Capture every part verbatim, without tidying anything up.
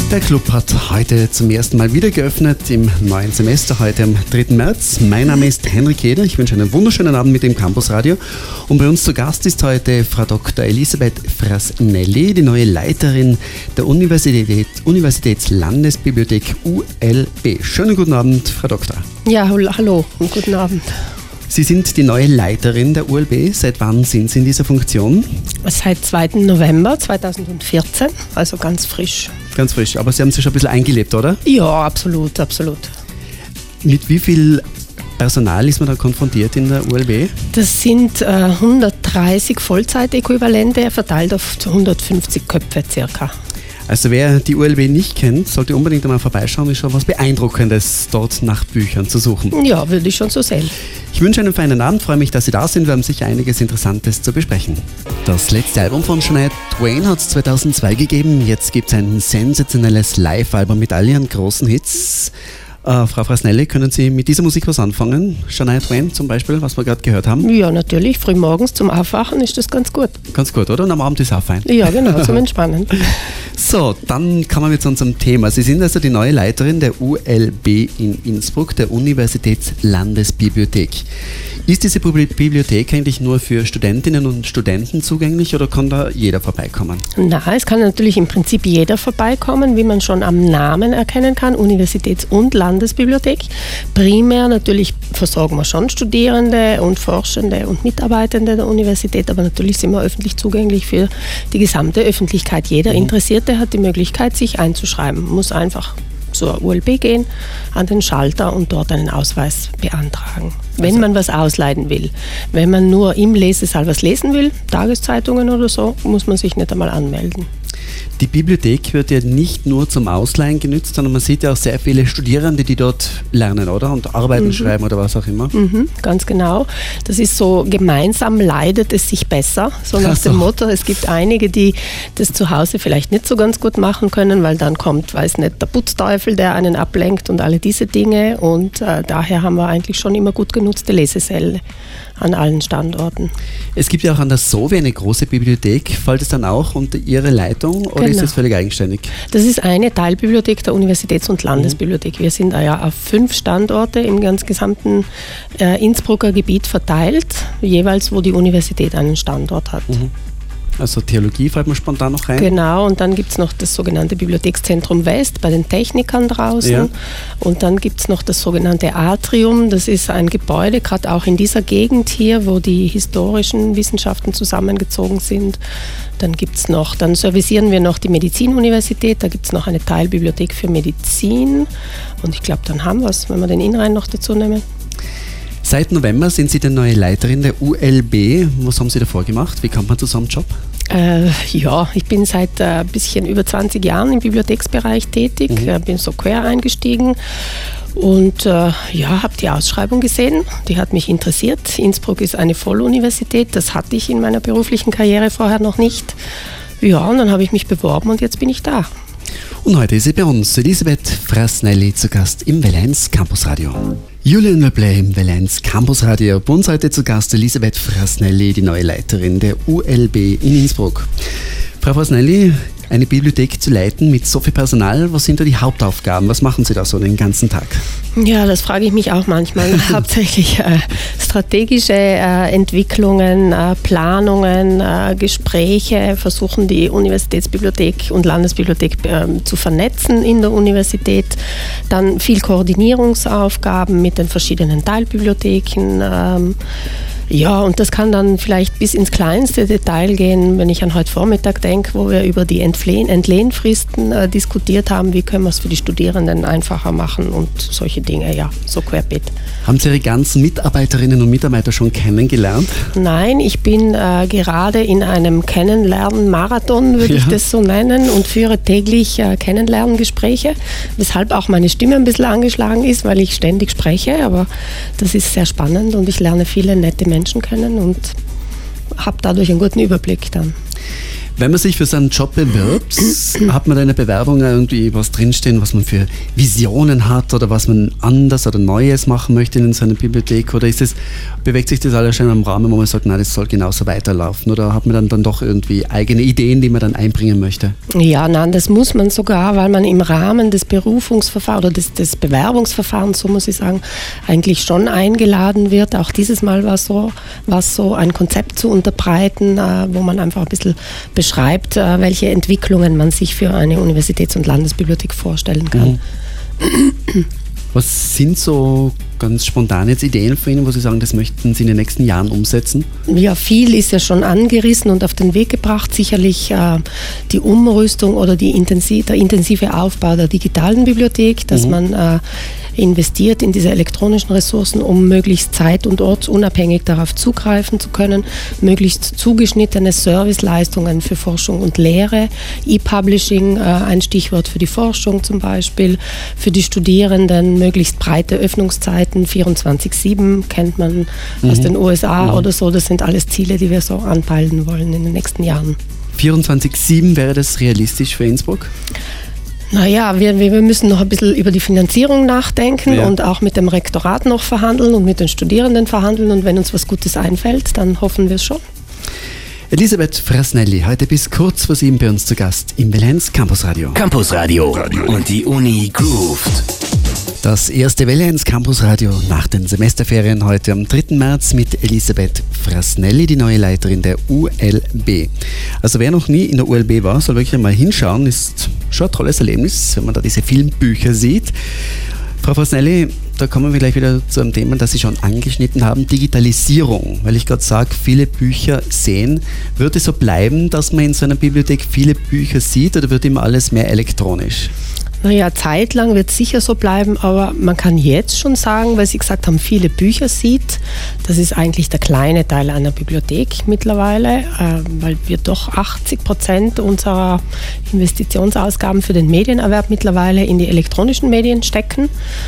Der Club hat heute zum ersten Mal wieder geöffnet im neuen Semester, heute am dritten März. Mein Name ist Henrik Eder, ich wünsche einen wunderschönen Abend mit dem Campusradio. Und bei uns zu Gast ist heute Frau Doktor Elisabeth Frasnelli, die neue Leiterin der Universität, Universitätslandesbibliothek U L B. Schönen guten Abend, Frau Doktor. Ja, hallo und guten Abend. Sie sind die neue Leiterin der U L B. Seit wann sind Sie in dieser Funktion? Seit zweiten November zweitausendvierzehn, also ganz frisch. Ganz frisch, aber Sie haben sich schon ein bisschen eingelebt, oder? Ja, absolut, absolut. Mit wie viel Personal ist man da konfrontiert in der U L B? Das sind äh, hundertdreißig Vollzeitäquivalente, verteilt auf hundertfünfzig Köpfe circa. Also wer die U L B nicht kennt, sollte unbedingt einmal vorbeischauen. Ist schon was Beeindruckendes, dort nach Büchern zu suchen. Ja, würde ich schon so sehen. Ich wünsche einen feinen Abend, freue mich, dass Sie da sind. Wir haben sicher einiges Interessantes zu besprechen. Das letzte Album von Shania Twain hat es zweitausendzwei gegeben. Jetzt gibt es ein sensationelles Live-Album mit all ihren großen Hits. Äh, Frau Frasnelli, können Sie mit dieser Musik was anfangen? Shania Twain zum Beispiel, was wir gerade gehört haben? Ja, natürlich. Frühmorgens zum Aufwachen ist das ganz gut. Ganz gut, oder? Und am Abend ist auch fein. Ja, genau, zum Entspannen. So, dann kommen wir zu unserem Thema. Sie sind also die neue Leiterin der U L B in Innsbruck, der Universitätslandesbibliothek. Ist diese Bibliothek eigentlich nur für Studentinnen und Studenten zugänglich oder kann da jeder vorbeikommen? Na, es kann natürlich im Prinzip jeder vorbeikommen, wie man schon am Namen erkennen kann, Universitäts- und Landesbibliothek. Primär natürlich versorgen wir schon Studierende und Forschende und Mitarbeitende der Universität, aber natürlich sind wir öffentlich zugänglich für die gesamte Öffentlichkeit. Jeder mhm. Interessierte hat die Möglichkeit, sich einzuschreiben, muss einfach zur U L B gehen, an den Schalter und dort einen Ausweis beantragen, wenn also man was ausleihen will. Wenn man nur im Lesesaal was lesen will, Tageszeitungen oder so, muss man sich nicht einmal anmelden. Die Bibliothek wird ja nicht nur zum Ausleihen genützt, sondern man sieht ja auch sehr viele Studierende, die dort lernen, oder? Und arbeiten, mhm. schreiben oder was auch immer. Mhm, ganz genau. Das ist so, gemeinsam leidet es sich besser, so nach so. dem Motto. Es gibt einige, die das zu Hause vielleicht nicht so ganz gut machen können, weil dann kommt, weiß nicht, der Putzteufel, der einen ablenkt und alle diese Dinge. Und äh, daher haben wir eigentlich schon immer gut genutzte Lesesäle an allen Standorten. Es gibt ja auch an der S O W eine große Bibliothek. Fällt es dann auch unter Ihre Leitung oder genau. ist das völlig eigenständig? Das ist eine Teilbibliothek der Universitäts- und Landesbibliothek. Wir sind ja auf fünf Standorte im ganz gesamten äh, Innsbrucker Gebiet verteilt, jeweils wo die Universität einen Standort hat. Mhm. Also Theologie fällt mir spontan noch rein. Genau, und dann gibt es noch das sogenannte Bibliothekszentrum West bei den Technikern draußen. Ja. Und dann gibt es noch das sogenannte Atrium. Das ist ein Gebäude, gerade auch in dieser Gegend hier, wo die historischen Wissenschaften zusammengezogen sind. Dann gibt es noch, dann servicieren wir noch die Medizinuniversität. Da gibt es noch eine Teilbibliothek für Medizin. Und ich glaube, dann haben wir es, wenn wir den Innenrhein noch dazu nehmen. Seit November sind Sie die neue Leiterin der U L B. Was haben Sie davor gemacht? Wie kommt man zu so einem Job? Äh, ja, ich bin seit ein äh, bisschen über zwanzig Jahren im Bibliotheksbereich tätig, mhm. äh, bin so quer eingestiegen und äh, ja, habe die Ausschreibung gesehen, die hat mich interessiert. Innsbruck ist eine Volluniversität, das hatte ich in meiner beruflichen Karriere vorher noch nicht. Ja, und dann habe ich mich beworben und jetzt bin ich da. Und heute ist sie bei uns, Elisabeth Frasnelli, zu Gast im Welle eins Campusradio. Julian Leblay im Welle eins Campusradio. Bei uns heute zu Gast Elisabeth Frasnelli, die neue Leiterin der U L B in Innsbruck. Frau Frasnelli, eine Bibliothek zu leiten mit so viel Personal, was sind da die Hauptaufgaben? Was machen Sie da so den ganzen Tag? Ja, das frage ich mich auch manchmal. Hauptsächlich äh, strategische äh, Entwicklungen, äh, Planungen, äh, Gespräche, versuchen die Universitätsbibliothek und Landesbibliothek äh, zu vernetzen in der Universität. Dann viel Koordinierungsaufgaben mit den verschiedenen Teilbibliotheken. Ähm, Ja, und das kann dann vielleicht bis ins kleinste Detail gehen, wenn ich an heute Vormittag denke, wo wir über die Entlehn- Entlehnfristen äh, diskutiert haben, wie können wir es für die Studierenden einfacher machen und solche Dinge, ja, so querbeet. Haben Sie Ihre ganzen Mitarbeiterinnen und Mitarbeiter schon kennengelernt? Nein, ich bin äh, gerade in einem Kennenlernen-Marathon, würde ja. ich das so nennen, und führe täglich äh, Kennenlerngespräche, weshalb auch meine Stimme ein bisschen angeschlagen ist, weil ich ständig spreche, aber das ist sehr spannend und ich lerne viele nette Menschen kennen und habe dadurch einen guten Überblick dann. Wenn man sich für seinen Job bewirbt, hat man da in der Bewerbung irgendwie was drinstehen, was man für Visionen hat oder was man anders oder Neues machen möchte in seiner Bibliothek? Oder ist es, bewegt sich das alles schon im Rahmen, wo man sagt, nein, das soll genauso weiterlaufen? Oder hat man dann, dann doch irgendwie eigene Ideen, die man dann einbringen möchte? Ja, nein, das muss man sogar, weil man im Rahmen des Berufungsverfahrens oder des, des Bewerbungsverfahrens, so muss ich sagen, eigentlich schon eingeladen wird. Auch dieses Mal war es so, war es so, ein Konzept zu unterbreiten, äh, wo man einfach ein bisschen beschreibt, äh, welche Entwicklungen man sich für eine Universitäts- und Landesbibliothek vorstellen kann. Mhm. Was sind so ganz spontan jetzt Ideen für Ihnen, wo Sie sagen, das möchten Sie in den nächsten Jahren umsetzen? Ja, viel ist ja schon angerissen und auf den Weg gebracht. Sicherlich äh, die Umrüstung oder die intensiv, der intensive Aufbau der digitalen Bibliothek, dass mhm. man äh, investiert in diese elektronischen Ressourcen, um möglichst zeit- und ortsunabhängig darauf zugreifen zu können, möglichst zugeschnittene Serviceleistungen für Forschung und Lehre, E-Publishing, äh, ein Stichwort für die Forschung zum Beispiel, für die Studierenden möglichst breite Öffnungszeiten, vierundzwanzig sieben kennt man mhm. aus den U S A mhm. oder so, das sind alles Ziele, die wir so anpeilen wollen in den nächsten Jahren. vierundzwanzig sieben, wäre das realistisch für Innsbruck? Naja, wir, wir müssen noch ein bisschen über die Finanzierung nachdenken ja. und auch mit dem Rektorat noch verhandeln und mit den Studierenden verhandeln. Und wenn uns was Gutes einfällt, dann hoffen wir es schon. Elisabeth Frasnelli, heute bis kurz vor sieben bei uns zu Gast im Welle-eins Campusradio. Campusradio und die Uni grooved. Das erste Welle-eins Campusradio nach den Semesterferien heute am dritten März mit Elisabeth Frasnelli, die neue Leiterin der U L B. Also wer noch nie in der U L B war, soll wirklich mal hinschauen. Ist schon ein tolles Erlebnis, wenn man da diese Filmbücher sieht. Frau Frasnelli, da kommen wir gleich wieder zu einem Thema, das Sie schon angeschnitten haben, Digitalisierung. Weil ich gerade sage, viele Bücher sehen. Wird es so bleiben, dass man in so einer Bibliothek viele Bücher sieht oder wird immer alles mehr elektronisch? Naja, zeitlang wird es sicher so bleiben, aber man kann jetzt schon sagen, weil Sie gesagt haben, viele Bücher sieht, das ist eigentlich der kleine Teil einer Bibliothek mittlerweile, äh, weil wir doch achtzig Prozent unserer Investitionsausgaben für den Medienerwerb mittlerweile in die elektronischen Medien stecken.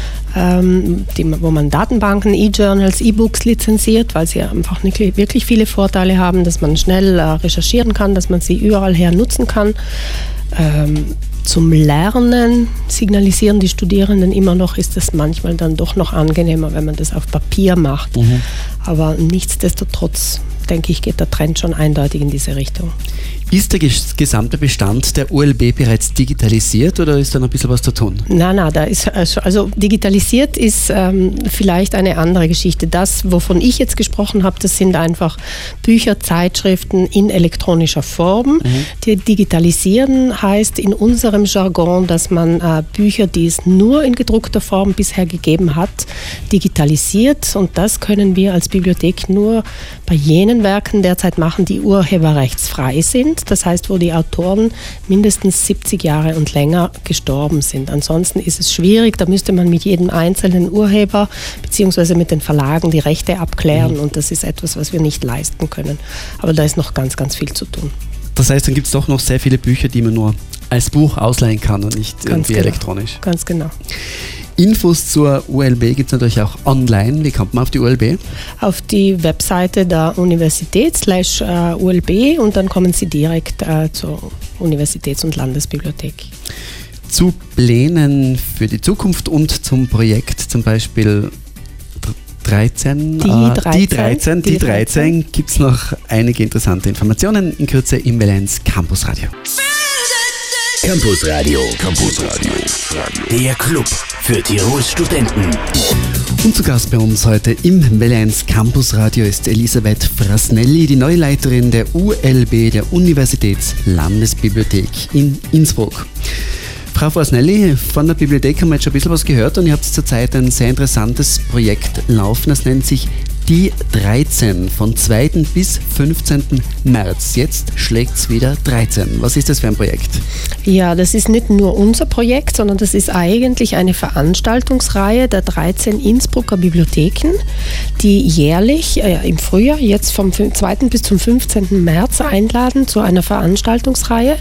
Die, wo man Datenbanken, E-Journals, E-Books lizenziert, weil sie einfach nicht, wirklich viele Vorteile haben, dass man schnell äh, recherchieren kann, dass man sie überall her nutzen kann. Ähm, zum Lernen signalisieren die Studierenden immer noch, ist es manchmal dann doch noch angenehmer, wenn man das auf Papier macht. Mhm. Aber nichtsdestotrotz, denke ich, geht der Trend schon eindeutig in diese Richtung. Ist der gesamte Bestand der U L B bereits digitalisiert oder ist da noch ein bisschen was zu tun? Nein, nein, da ist also, also digitalisiert ist ähm, vielleicht eine andere Geschichte. Das, wovon ich jetzt gesprochen habe, das sind einfach Bücher, Zeitschriften in elektronischer Form. Mhm. Die digitalisieren heißt in unserem Jargon, dass man äh, Bücher, die es nur in gedruckter Form bisher gegeben hat, digitalisiert. Und das können wir als Bibliothek nur bei jenen Werken derzeit machen, die urheberrechtsfrei sind. Das heißt, wo die Autoren mindestens siebzig Jahre und länger gestorben sind. Ansonsten ist es schwierig, da müsste man mit jedem einzelnen Urheber bzw. mit den Verlagen die Rechte abklären mhm. und das ist etwas, was wir nicht leisten können. Aber da ist noch ganz, ganz viel zu tun. Das heißt, dann gibt es doch noch sehr viele Bücher, die man nur als Buch ausleihen kann und nicht ganz irgendwie genau. elektronisch. Ganz genau. Infos zur U L B gibt es natürlich auch online. Wie kommt man auf die U L B? Auf die Webseite der Universität slash U L B und dann kommen Sie direkt äh, zur Universitäts- und Landesbibliothek. Zu Plänen für die Zukunft und zum Projekt zum Beispiel dreizehn, die äh, dreizehn, die dreizehn, die dreizehn gibt es noch einige interessante Informationen in Kürze im Welle-eins Campusradio. Campusradio. Campusradio. Der Club für Tirols Studenten. Und zu Gast bei uns heute im Welle-eins Campusradio ist Elisabeth Frasnelli, die neue Leiterin der U L B, der Universitäts-Landesbibliothek in Innsbruck. Frau Frasnelli, von der Bibliothek haben wir jetzt schon ein bisschen was gehört und ihr habt zurzeit ein sehr interessantes Projekt laufen, das nennt sich die dreizehn, von zweiten bis fünfzehnten März. Jetzt schlägt es wieder dreizehn. Was ist das für ein Projekt? Ja, das ist nicht nur unser Projekt, sondern das ist eigentlich eine Veranstaltungsreihe der dreizehn Innsbrucker Bibliotheken, die jährlich äh, im Frühjahr, jetzt vom zweiten bis zum fünfzehnten März einladen zu einer Veranstaltungsreihe.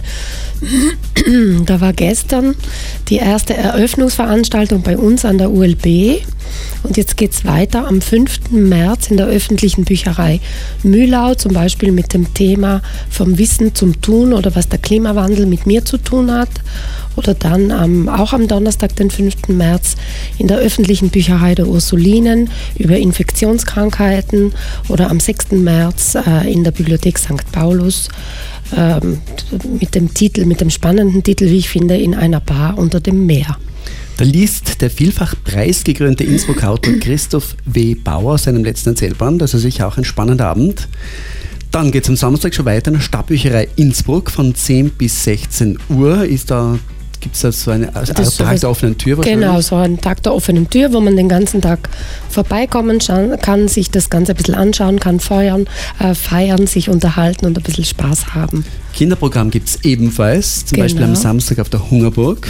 Da war gestern die erste Eröffnungsveranstaltung bei uns an der U L B und jetzt geht es weiter am fünften März März in der öffentlichen Bücherei Mühlau, zum Beispiel mit dem Thema vom Wissen zum Tun oder was der Klimawandel mit mir zu tun hat. Oder dann ähm, auch am Donnerstag, den fünften März, in der öffentlichen Bücherei der Ursulinen über Infektionskrankheiten. Oder am sechsten März äh, in der Bibliothek Sankt Paulus ähm, mit dem Titel, mit dem spannenden Titel, wie ich finde, In einer Bar unter dem Meer. Da liest der vielfach preisgekrönte Innsbrucker Autor Christoph W. Bauer seinem letzten Erzählband, also sicher auch ein spannender Abend. Dann geht es am Samstag schon weiter in der Stadtbücherei Innsbruck von zehn bis sechzehn Uhr. Ist da, gibt es da so eine also Tag so der offenen Tür wahrscheinlich? Genau, so ein Tag der offenen Tür, wo man den ganzen Tag vorbeikommen kann, sich das Ganze ein bisschen anschauen kann, feuern, äh, feiern, sich unterhalten und ein bisschen Spaß haben. Kinderprogramm gibt es ebenfalls, zum genau. Beispiel am Samstag auf der Hungerburg.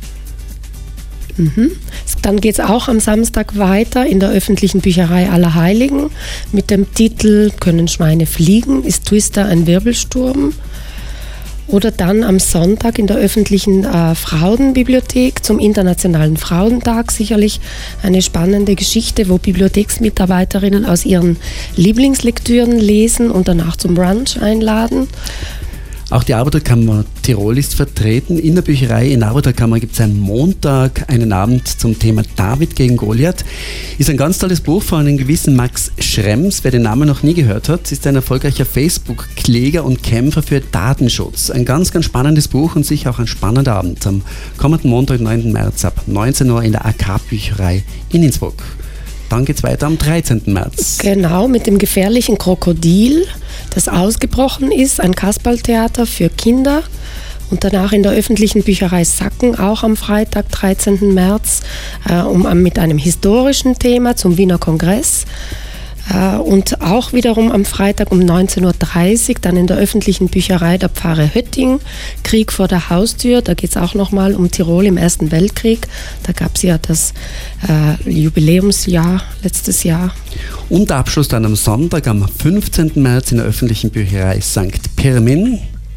Mhm. Dann geht es auch am Samstag weiter in der öffentlichen Bücherei Allerheiligen mit dem Titel Können Schweine fliegen? Ist Twister ein Wirbelsturm? Oder dann am Sonntag in der öffentlichen äh, Frauenbibliothek zum Internationalen Frauentag sicherlich eine spannende Geschichte, wo Bibliotheksmitarbeiterinnen aus ihren Lieblingslektüren lesen und danach zum Brunch einladen. Auch die Arbeiterkammer Tirol ist vertreten. In der Bücherei in der Arbeiterkammer gibt es am Montag einen Abend zum Thema David gegen Goliath. Ist ein ganz tolles Buch von einem gewissen Max Schrems. Wer den Namen noch nie gehört hat, ist ein erfolgreicher Facebook-Kläger und Kämpfer für Datenschutz. Ein ganz, ganz spannendes Buch und sicher auch ein spannender Abend am kommenden Montag, neunten März ab neunzehn Uhr in der A K-Bücherei in Innsbruck. Dann geht es weiter am dreizehnten März. Genau, mit dem gefährlichen Krokodil, das ausgebrochen ist, ein Kasperltheater für Kinder. Und danach in der öffentlichen Bücherei Sacken, auch am Freitag, dreizehnten März, äh, um, mit einem historischen Thema zum Wiener Kongress. Äh, und auch wiederum am Freitag um neunzehn Uhr dreißig, dann in der öffentlichen Bücherei der Pfarre Hötting, Krieg vor der Haustür. Da geht es auch nochmal um Tirol im Ersten Weltkrieg. Da gab es ja das äh, Jubiläumsjahr letztes Jahr. Und Abschluss dann am Sonntag, am fünfzehnten März in der öffentlichen Bücherei Sankt Pirmin.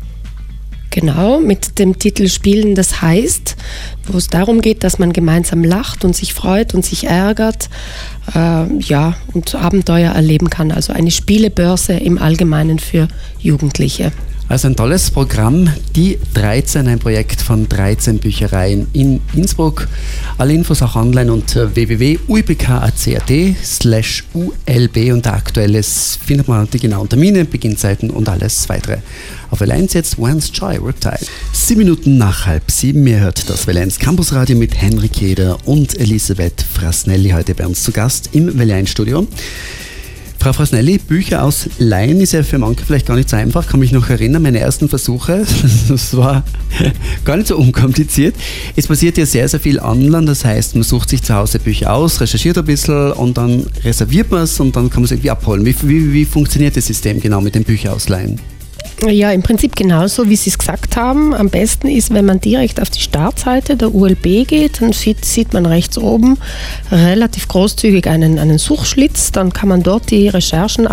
Genau, mit dem Titel Spielen, das heißt, wo es darum geht, dass man gemeinsam lacht und sich freut und sich ärgert, äh, ja, und Abenteuer erleben kann. Also eine Spielebörse im Allgemeinen für Jugendliche. Also ein tolles Programm, die dreizehn, ein Projekt von dreizehn Büchereien in Innsbruck. Alle Infos auch online unter w w w punkt u i b k a c a t slash u l b. Unter Aktuelles findet man die genauen Termine, Beginnzeiten und alles weitere. Auf Welle eins jetzt Once Joy Riptide. Sieben Minuten nach halb sieben, ihr hört das Welle eins Campusradio mit Henrik Heder und Elisabeth Frasnelli heute bei uns zu Gast im Welle eins Studio. Frau Frasnelli, Bücher ausleihen ist ja für manche vielleicht gar nicht so einfach. Ich kann mich noch erinnern, meine ersten Versuche, das war gar nicht so unkompliziert. Es passiert ja sehr, sehr viel online, das heißt, man sucht sich zu Hause Bücher aus, recherchiert ein bisschen und dann reserviert man es und dann kann man es irgendwie abholen. Wie, wie, wie funktioniert das System genau mit den Bücherausleihen? Ja, im Prinzip genauso, wie Sie es gesagt haben. Am besten ist, wenn man direkt auf die Startseite der U L B geht, dann sieht, sieht man rechts oben relativ großzügig einen, einen Suchschlitz. Dann kann man dort die Recherchen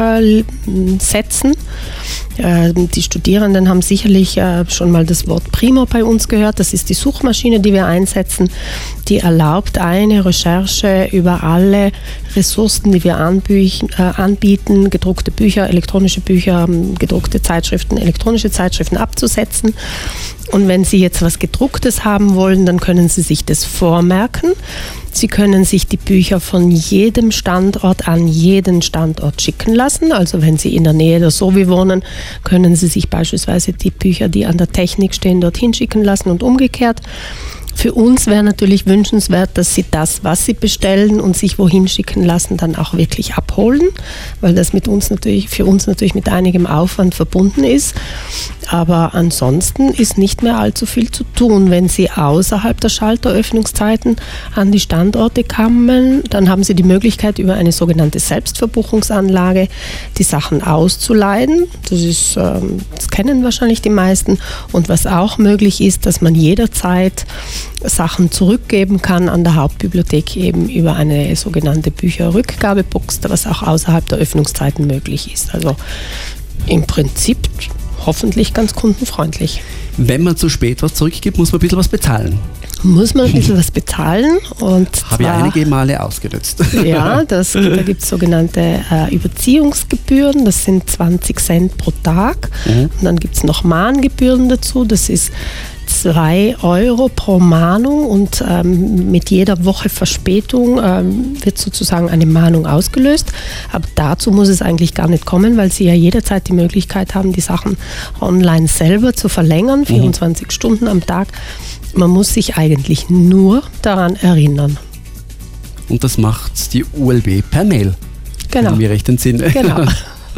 absetzen. Äh, die Studierenden haben sicherlich äh, schon mal das Wort Primo bei uns gehört. Das ist die Suchmaschine, die wir einsetzen. Die erlaubt eine Recherche über alle Ressourcen, die wir anbü- äh, anbieten, gedruckte Bücher, elektronische Bücher, gedruckte Zeitschriften, elektronische Zeitschriften abzusetzen. Und wenn Sie jetzt was Gedrucktes haben wollen, dann können Sie sich das vormerken. Sie können sich die Bücher von jedem Standort an jeden Standort schicken lassen. Also wenn Sie in der Nähe der Sovi wohnen, können Sie sich beispielsweise die Bücher, die an der Technik stehen, dorthin schicken lassen und umgekehrt. Für uns wäre natürlich wünschenswert, dass Sie das, was Sie bestellen und sich wohin schicken lassen, dann auch wirklich abholen, weil das mit uns natürlich, für uns natürlich mit einigem Aufwand verbunden ist. Aber ansonsten ist nicht mehr allzu viel zu tun. Wenn Sie außerhalb der Schalteröffnungszeiten an die Standorte kommen, dann haben Sie die Möglichkeit, über eine sogenannte Selbstverbuchungsanlage die Sachen auszuleihen. Das ist, das kennen wahrscheinlich die meisten. Und was auch möglich ist, dass man jederzeit Sachen zurückgeben kann an der Hauptbibliothek eben über eine sogenannte Bücherrückgabebox, was auch außerhalb der Öffnungszeiten möglich ist. Also im Prinzip hoffentlich ganz kundenfreundlich. Wenn man zu spät was zurückgibt, muss man ein bisschen was bezahlen. Muss man ein bisschen was bezahlen. Habe ich einige Male ausgenutzt. Ja, das, da gibt es sogenannte äh, Überziehungsgebühren, das sind zwanzig Cent pro Tag. Mhm. Und dann gibt es noch Mahngebühren dazu, das ist zwei Euro pro Mahnung und ähm, mit jeder Woche Verspätung ähm, wird sozusagen eine Mahnung ausgelöst. Aber dazu muss es eigentlich gar nicht kommen, weil Sie ja jederzeit die Möglichkeit haben, die Sachen online selber zu verlängern, vierundzwanzig mhm. Stunden am Tag. Man muss sich eigentlich nur daran erinnern. Und das macht die U L B per Mail. Genau. Wenn wir recht entsinne. Genau.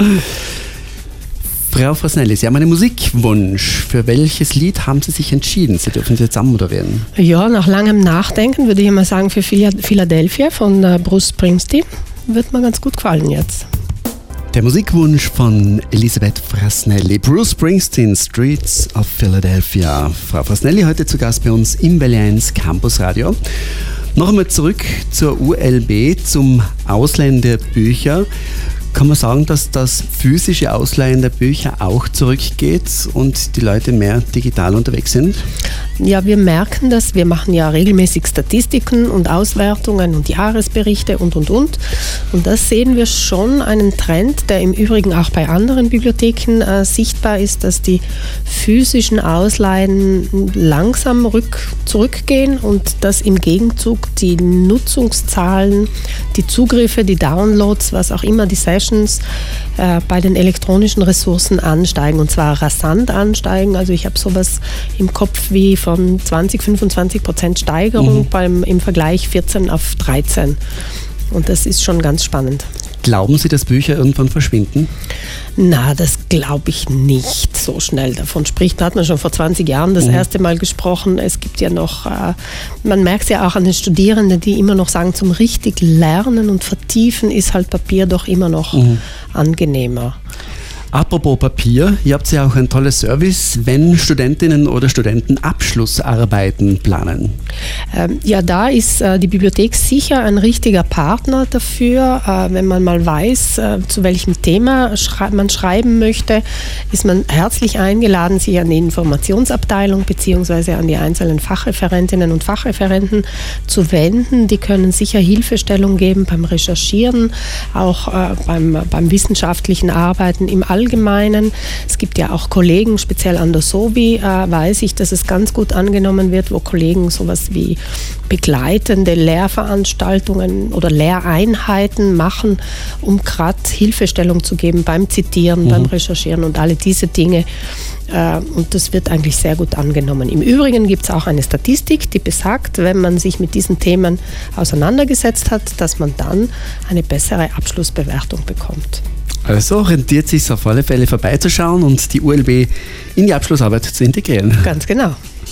Frau Frasnelli, Sie haben einen Musikwunsch. Für welches Lied haben Sie sich entschieden? Sie dürfen es jetzt anmoderieren. Ja, nach langem Nachdenken würde ich mal sagen, für Philadelphia von äh, Bruce Springsteen. Wird mir ganz gut gefallen jetzt. Der Musikwunsch von Elisabeth Frasnelli, Bruce Springsteen, Streets of Philadelphia. Frau Frasnelli heute zu Gast bei uns im Welle eins Campus Radio. Noch einmal zurück zur U L B, zum Ausleihen der Bücher. Kann man sagen, dass das physische Ausleihen der Bücher auch zurückgeht und die Leute mehr digital unterwegs sind? Ja, wir merken das. Wir machen ja regelmäßig Statistiken und Auswertungen und Jahresberichte und, und, und. Und da sehen wir schon einen Trend, der im Übrigen auch bei anderen Bibliotheken äh, sichtbar ist, dass die physischen Ausleihen langsam rück, zurückgehen und dass im Gegenzug die Nutzungszahlen, die Zugriffe, die Downloads, was auch immer, die Sessions äh, bei den elektronischen Ressourcen ansteigen und zwar rasant ansteigen. Also ich habe sowas im Kopf wie von zwanzig, fünfundzwanzig Prozent Steigerung mhm. beim, im Vergleich vierzehn auf dreizehn. Und das ist schon ganz spannend. Glauben Sie, dass Bücher irgendwann verschwinden? Na, das glaube ich nicht so schnell. Davon spricht, hat man schon vor zwanzig Jahren das mhm. erste Mal gesprochen. Es gibt ja noch, äh, man merkt es ja auch an den Studierenden, die immer noch sagen, zum richtig Lernen und Vertiefen ist halt Papier doch immer noch mhm. angenehmer. Apropos Papier, ihr habt ja auch ein tolles Service, wenn Studentinnen oder Studenten Abschlussarbeiten planen. Ähm, ja, da ist äh, die Bibliothek sicher ein richtiger Partner dafür. Äh, wenn man mal weiß, äh, zu welchem Thema schrei- man schreiben möchte, ist man herzlich eingeladen, sich an die Informationsabteilung bzw. an die einzelnen Fachreferentinnen und Fachreferenten zu wenden. Die können sicher Hilfestellung geben beim Recherchieren, auch äh, beim, beim wissenschaftlichen Arbeiten im Allgemeinen. Es gibt ja auch Kollegen, speziell an der SOBI, äh, weiß ich, dass es ganz gut angenommen wird, wo Kollegen sowas wie begleitende Lehrveranstaltungen oder Lehreinheiten machen, um gerade Hilfestellung zu geben beim Zitieren, mhm. beim Recherchieren und alle diese Dinge. Äh, und das wird eigentlich sehr gut angenommen. Im Übrigen gibt es auch eine Statistik, die besagt, wenn man sich mit diesen Themen auseinandergesetzt hat, dass man dann eine bessere Abschlussbewertung bekommt. Also rentiert sich auf alle Fälle vorbeizuschauen und die U L B in die Abschlussarbeit zu integrieren. Ganz genau.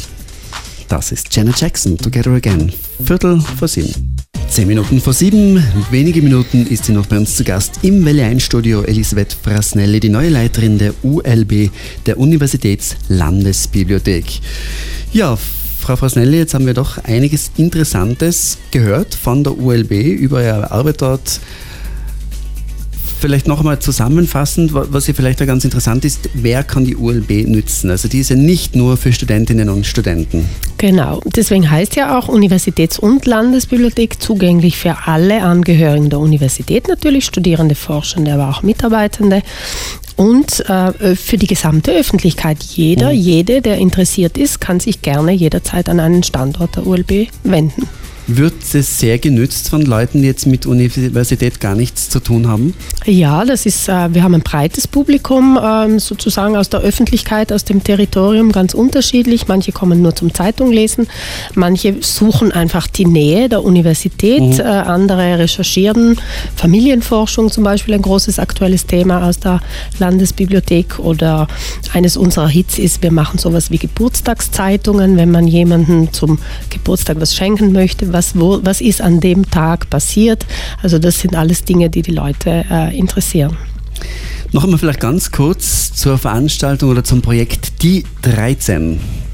Das ist Janet Jackson, Together Again. Viertel vor sieben. Zehn Minuten vor sieben, wenige Minuten ist sie noch bei uns zu Gast im Welle eins Studio. Elisabeth Frasnelli, die neue Leiterin der U L B, der Universitätslandesbibliothek. Ja, Frau Frasnelli, jetzt haben wir doch einiges Interessantes gehört von der U L B über Ihre Arbeit dort. Vielleicht noch einmal zusammenfassend, was hier vielleicht auch ganz interessant ist, wer kann die U L B nützen? Also die ist ja nicht nur für Studentinnen und Studenten. Genau, deswegen heißt ja auch Universitäts- und Landesbibliothek zugänglich für alle Angehörigen der Universität, natürlich Studierende, Forschende, aber auch Mitarbeitende. Und äh, für die gesamte Öffentlichkeit. Jeder, mhm. jede, der interessiert ist, kann sich gerne jederzeit an einen Standort der U L B wenden. Wird es sehr genützt von Leuten, die jetzt mit Universität gar nichts zu tun haben? Ja, das ist, wir haben ein breites Publikum, sozusagen aus der Öffentlichkeit, aus dem Territorium, ganz unterschiedlich. Manche kommen nur zum Zeitunglesen, manche suchen einfach die Nähe der Universität, mhm. andere recherchieren. Familienforschung zum Beispiel, ein großes aktuelles Thema aus der Landesbibliothek, oder eines unserer Hits ist, wir machen sowas wie Geburtstagszeitungen, wenn man jemandem zum Geburtstag was schenken möchte. Was, wo, was ist an dem Tag passiert? Also das sind alles Dinge, die die Leute äh, interessieren. Noch einmal vielleicht ganz kurz zur Veranstaltung oder zum Projekt Die dreizehn.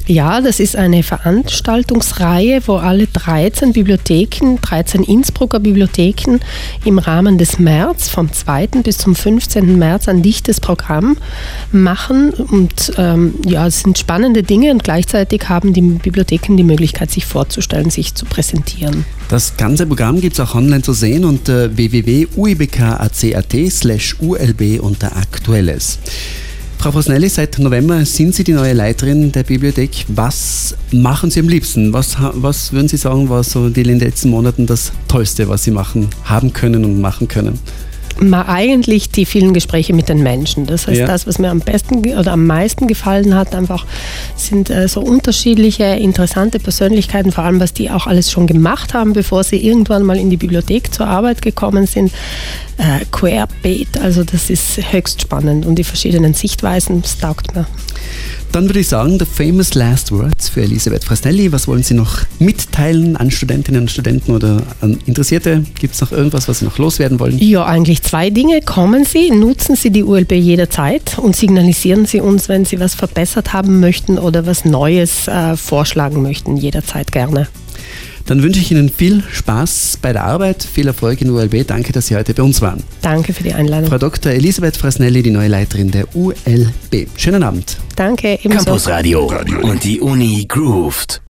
Ja, das ist eine Veranstaltungsreihe, wo alle dreizehn Bibliotheken, dreizehn Innsbrucker Bibliotheken im Rahmen des März, vom zweiten bis zum fünfzehnten März, ein dichtes Programm machen. Und ähm, ja, es sind spannende Dinge und gleichzeitig haben die Bibliotheken die Möglichkeit, sich vorzustellen, sich zu präsentieren. Das ganze Programm gibt es auch online zu sehen unter w w w punkt u i b k punkt a c a t slash u l b unter Aktuelles. Frau Frosnelli, seit November sind Sie die neue Leiterin der Bibliothek. Was machen Sie am liebsten? Was, was würden Sie sagen, war so in den letzten Monaten das Tollste, was Sie machen, haben können und machen können? Mal eigentlich die vielen Gespräche mit den Menschen. Das heißt, ja. das, was mir am besten oder am meisten gefallen hat, einfach sind äh, so unterschiedliche, interessante Persönlichkeiten, vor allem was die auch alles schon gemacht haben, bevor sie irgendwann mal in die Bibliothek zur Arbeit gekommen sind. Äh, querbeet, also das ist höchst spannend und die verschiedenen Sichtweisen, das taugt mir. Dann würde ich sagen, the famous last words für Elisabeth Frosnelli. Was wollen Sie noch mitteilen an Studentinnen und Studenten oder an Interessierte? Gibt es noch irgendwas, was Sie noch loswerden wollen? Ja, eigentlich zwei Dinge. Kommen Sie, nutzen Sie die U L B jederzeit und signalisieren Sie uns, wenn Sie was verbessert haben möchten oder was Neues äh, vorschlagen möchten, jederzeit gerne. Dann wünsche ich Ihnen viel Spaß bei der Arbeit, viel Erfolg in der U L B. Danke, dass Sie heute bei uns waren. Danke für die Einladung. Frau Doktor Elisabeth Frosnelli, die neue Leiterin der U L B. Schönen Abend. Danke, ebenso. Campus Radio und die Uni grooved.